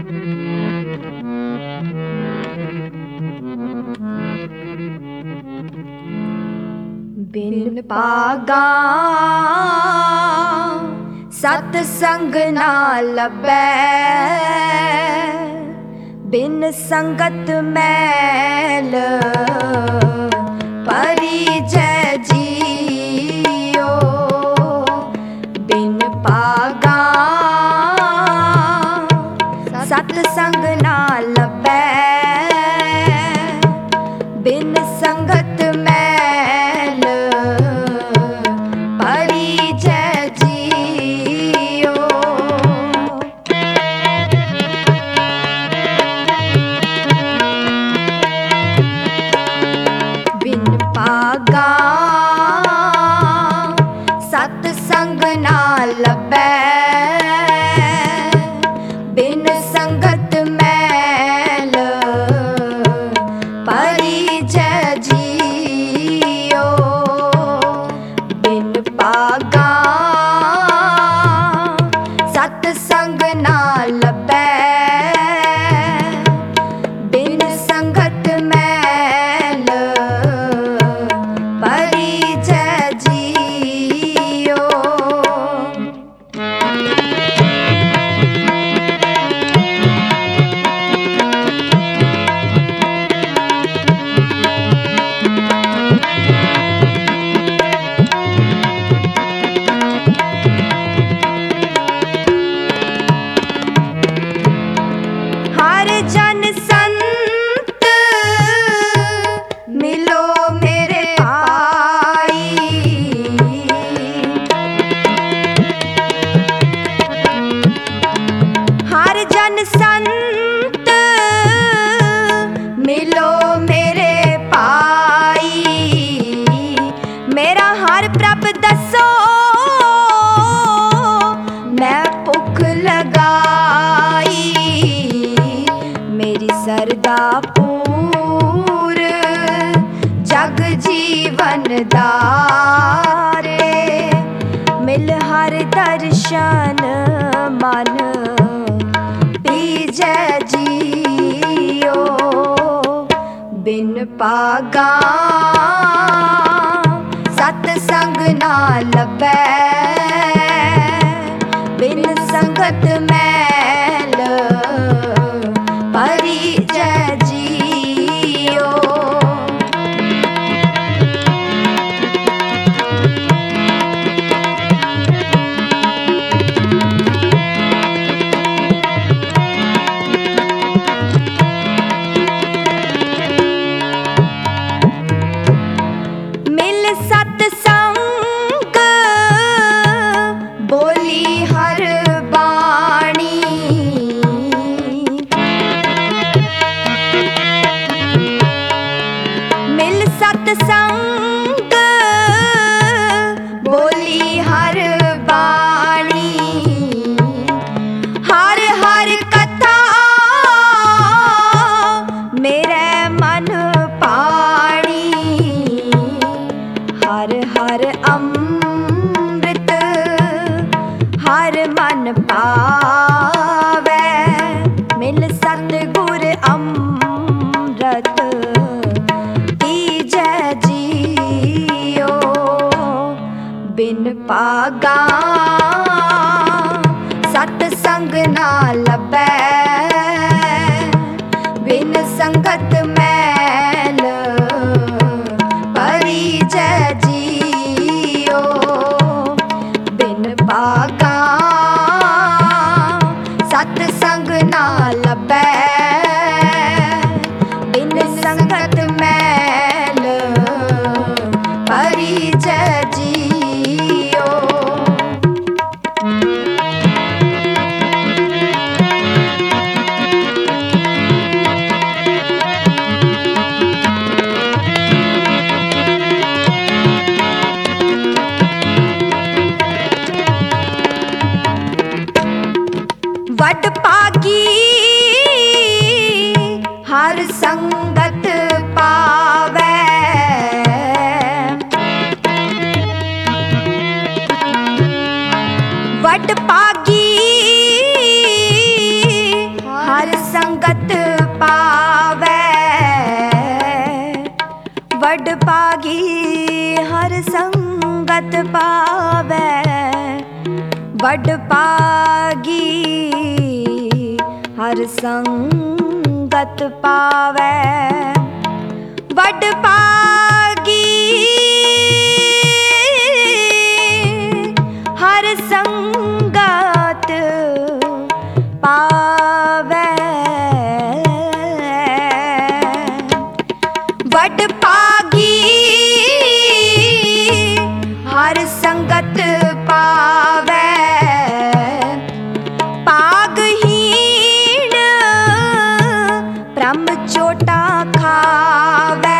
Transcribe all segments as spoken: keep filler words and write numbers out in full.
बिन पागा सत संग ना लभै, बिन संगत मैल परिजय जियो। बिन पागा सत संग ना लभै, बिन संगत मैल परिजय जियो। बिन पागा सत संग ना लभै, बिन संगत मैल परिजय जियो। बिन पागा सत संग ना लभै, बिन संगत मैल परिजय जियो। हर जन संत मिलो मेरे भाई, हर जन संत मिलो मेरे भाई। मेरा हर प्रभ दसो मैं भुख लगाई, मेरी सरदा पूर जग जीवन दारे। मिल हर दर्शन मन पीजय जियो। बिन पागा सत संग ना लभै, बिन संगत मैल परिजय जियो। मिल सत संग बोली हर बाणी, मिल सत संग बोली हर बाणी। हर हर कथा मेरे मन पाणी, हर हर अमृत हर मन पावै। मिल सतगुर अमृत पीजय जियो। बिन पागा सत संग ना लभै, बिन संगत मैल परिजय जियो। बिन पागा सत संग ना लभै, बिन संगत मैल परिजय जियो। वड पागी हर संगत पावै, वड पागी हर संगत पावै वड भागी हर संगत पावै वड भागी हर संगत पावै भागहीन ब्रह्म चोटा खावै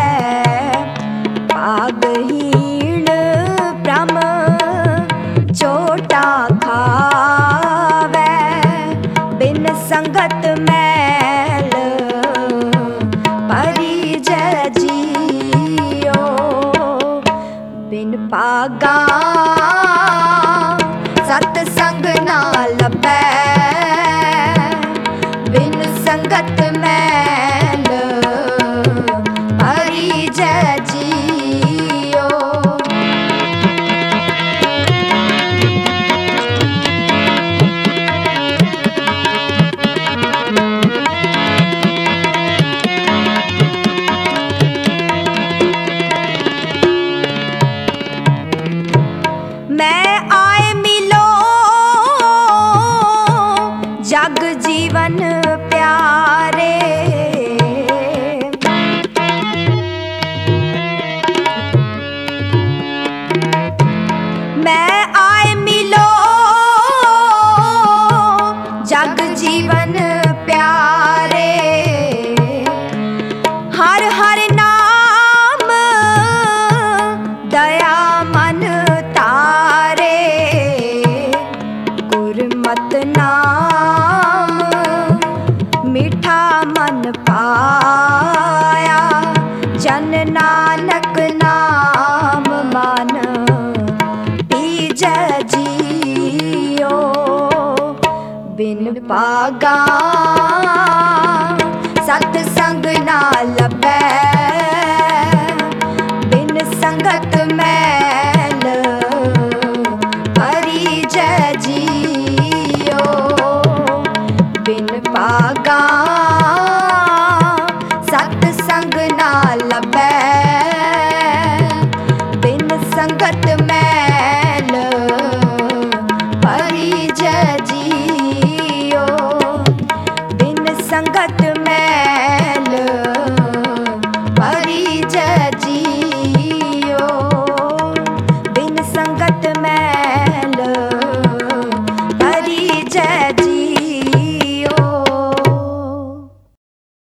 भागहीन ब्रह्म चोटा खावै बिन संगत मैल परिज जियो बिन भागा सतसंग ना लभै बिन संगत मैल परिज जियो मैं आए मिलो जग जीवन प्यारे मैं आए मिलो जग जीवन प्यारे हर हर नाम दया मन तारे गुरमत नाम मीठा मन पाया जन नानक नाम मन पीज जियो बिन भागा सतसंग ना लभै